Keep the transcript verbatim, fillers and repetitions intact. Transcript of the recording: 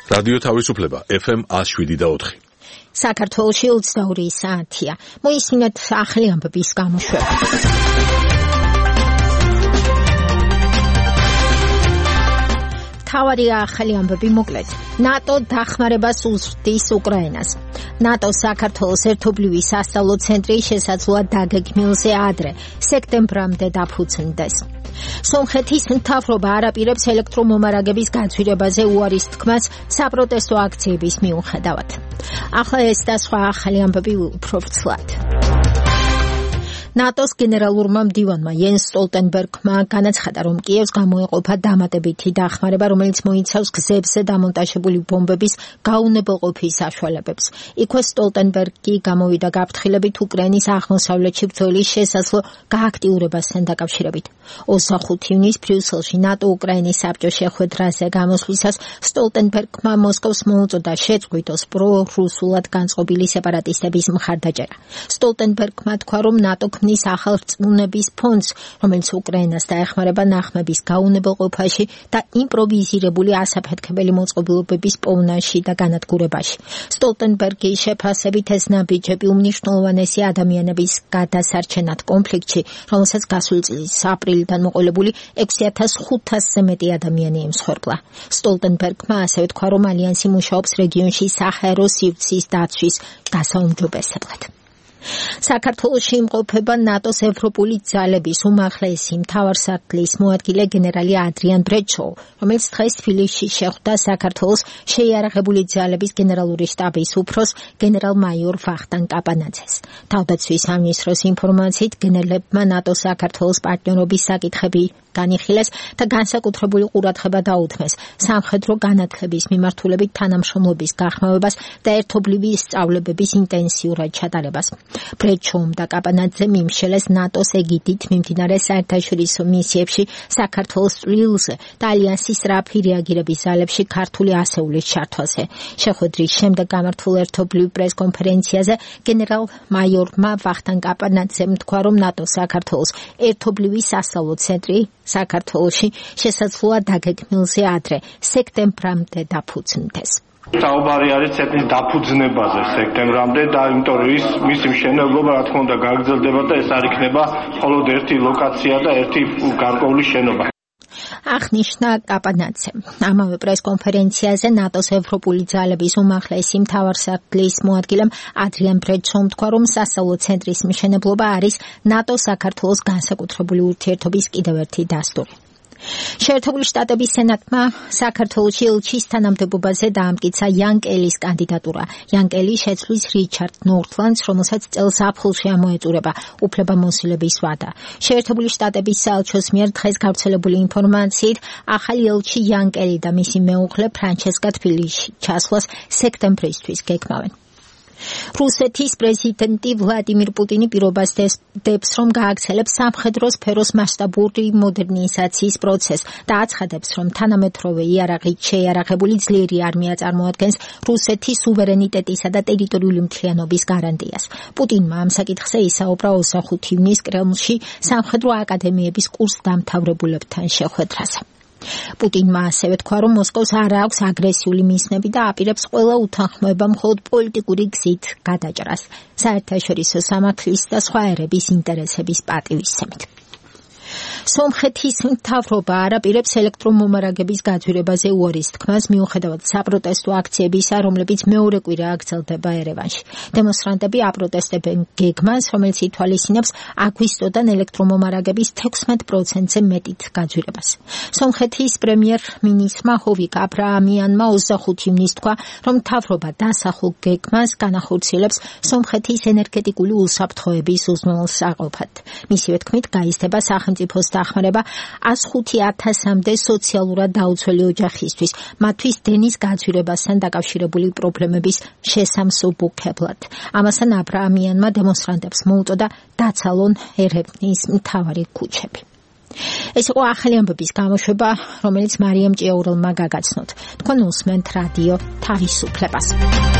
რადიო თავისუფლება ეფ ემ one oh seven და four. საქართველოში ოცდაორი საათია. მოისმინეთ ახალი ამბების გამოშვება. თავარი ახალი ამბები მოკლედ. ნატო დახმარებას უზრდის უკრაინას. ნატო საქართველოს ერთობლივი სასწავლო ცენტრი შესაძლოა დაგეგმილზე ადრე, სექტემბრამდე დაფუძნდეს. სომხეთის მთავრობა არ აპირებს ელექტრომომარაგების გაცვირებაზე უარის თქმას საპროტესტო აქციების მიუხედავად. ახლა ეს და სხვა ახალი ამბები უფრო ვრცლად. ნატოს გენერალურმა მდივანმა იენს სტოლტენბერგმა განაცხადა, რომ კიევს გამოეყოფა დამატებითი დახმარება, რომელიც მოიცავს გზებზე დამონტაჟებული ბომბების გაუნებელყოფის საშუალებებს. იქვე სტოლტენბერგი გამოვიდა გაფრთხილებით უკრაინის აღმოსავლეთში ბრძოლის შესაძლო გააქტიურებასთან დაკავშირებით. ოცდახუთი ივნისს ბრიუსელში ნატო უკრაინის საბჭოს შეხვედრაზე გამოსვლისას სტოლტენბერგმა მოსკოვს მოუწოდა შეწყვიტოს პრო-რუსულად განწყობილი სეპარატისტების მხარდაჭერა. სტოლტენბერგმა თქვა, რომ ნატო ქმნის ახალ რწმუნების ფონდს, რომელიც უკრაინას დაეხმარება ნახმების გაუნებელყოფაში და იმპროვიზირებული ასაფეთქებელი მოწყობილობების პოვნაში და განადგურებაში. სტოლტენბერგის შეფასებით ეს ნაბიჯები უმნიშვნელოვანესი ადამიანების გადასარჩენად კონფლიქტში, რომელსაც გასული წლის აპრილიდან მოყოლებული ექვსი ათას ხუთასზე მეტი ადამიანი ემსხვერპლა. სტოლტენბერგმა ასევე თქვა, რომ ალიანსი მუშაობს რეგიონში საჰაერო სივრცის დაცვის გასაუმჯობესებლად. საქართველოში იმყოფება ნატოს ევროპული ძალების უმაღლესი მთავარსარდლის მოადგილე გენერალი ადრიან ბრეჩოუ, რომელიც დღეს თბილისში შეხვდა საქართველოს შეიარაღებული ძალების გენერალური შტაბის უფროს გენერალ-მაიორ ვახტანგ კაპანაძეს. თავდაცვის სამინისტროს ინფორმაციით გენერლებმა ნატოს საქართველოს პარტნიორობის საკითხები განიხილეს და განსაკუთრებული ყურადღება დაუთმეს სამხედრო განათლების მიმართულებით თანამშრომლობის გახმოვებას და ერთობლივი სწავლებების ინტენსიურად ჩატარებას. ბრეჩოუმ და კაპანაძემ იმშელეს ნატოს ეგიდით მიმდინარე საერთაშორისო მისიებში საქართველოს წვლილზე და ალიანსის სწრაფი რეაგირების ძალებში ქართული ასეულის ჩართვაზე. შეხვედრის შემდეგ გამართულ ერთობლივ პრესკონფერენციაზე გენერალ-მაიორმა ვახტანგ კაპანაძემ თქვა, რომ ნატო საქართველოს ერთობლივი სასწავლო ცენტრი საქართველოში შესაძლოა დაგეგმილზე ადრე, სექტემბრამდე დაფუძნდეს. საუბარი არის ცენტრის დაფუძნებაზე სექტემბრამდე და იმიტომ რომ ის მისი მშენებლობა რა თქმა უნდა გაგრძელდება და ეს არ იქნება მხოლოდ ერთი ლოკაცია და ერთი გარკვეული შენობა. აღნიშნა კაპანაძემ. ამავე პრესკონფერენციაზე ნატოს ევროპული ძალების უმაღლესი მთავარსარდლის მოადგილემ ადრიან ბრეჩოუმ თქვა, რომ სასწავლო ცენტრის მშენებლობა არის ნატოს საქართველოს განსაკუთრებული ურთიერთობის კიდევ ერთი დასტური. შეერთებული შტატების სენატმა საქართველოში ელჩის თანამდებობაზე დაამტკიცა იან კელის კანდიდატურა. იან კელი შეცვლის რიჩარდ ნორთლანდს, რომელსაც წელს აპრილში ამოეწურება უფლებამოსილების ვადა. შეერთებული შტატების საელჩოს მიერ დღეს გავრცელებული ინფორმაციით, ახალი ელჩი იან კელი და მისი მეუღლე ფრანჩესკა თბილისში ჩასვლას სექტემბრისთვის გეგმავენ. რუსეთის პრეზიდენტი ვლადიმირ პუტინი პირობას დებს, რომ გააგრძელებს სამხედრო სფეროს მასშტაბური მოდერნიზაციის პროცესს და აცხადებს, რომ თანამედროვე იარაღით შეიარაღებული ძლიერი არმია წარმოადგენს რუსეთის სუვერენიტეტისა და ტერიტორიული მთლიანობის გარანტიას. პუტინმა ამ საკითხზე ისაუბრა ოცდახუთი ივნისს კრემლში სამხედრო აკადემიების კურსდამთავრებულებთან შეხვედრაზე. პუტინმა ასევე თქვა, რომ მოსკოვს არ აქვს აგრესიული მიზნები და აპირებს ყველა უთანხმოება მხოლოდ პოლიტიკური გზით გადაჭრას, საერთაშორისო სამართლის და სხვა ერების ინტერესების პატივისცემით. სომხეთის მთავრობა არ აპირებს ელექტრომომარაგების გაძვირებაზე უარის თქმას, მიუხედავად საპროტესტო აქციებისა, რომლებიც მეორე კვირა აგრძელდება ერევანში. დემონსტრანტები აპროტესტებენ გეგმას, რომელიც ითვალისწინებს აგვისტოდან ელექტრომომარაგების თექვსმეტ პროცენტზე მეტით გაძვირებას. სომხეთის პრემიერ-მინისტრმა ჰოვიკ აბრაამიანმა ოცდახუთი ივნისს თქვა, რომ მთავრობა დასახულ გეგმას განახორციელებს სომხეთის ენერგეტიკული უსაფრთხოების უზრუნველსაყოფად. მისივე თქმით, გაიზრდება სახელმწიფოს დახმარება ას ხუთი ათასამდე სოციალურად დაუცველი ოჯახისთვის, მათთვის დენის გაძვირებასთან დაკავშირებული პრობლემების შესამსუბუქებლად. ამასთან აბრაამიანმა დემონსტრანტებს მოუწოდა დაცალონ ერევნის მთავარი ქუჩები. ეს იყო ახალი ამბების გამოშვება, რომელიც მარიამ ჭიაურელმა გაგაცნოთ. თქვენ უსმენთ რადიო თავისუფლებას.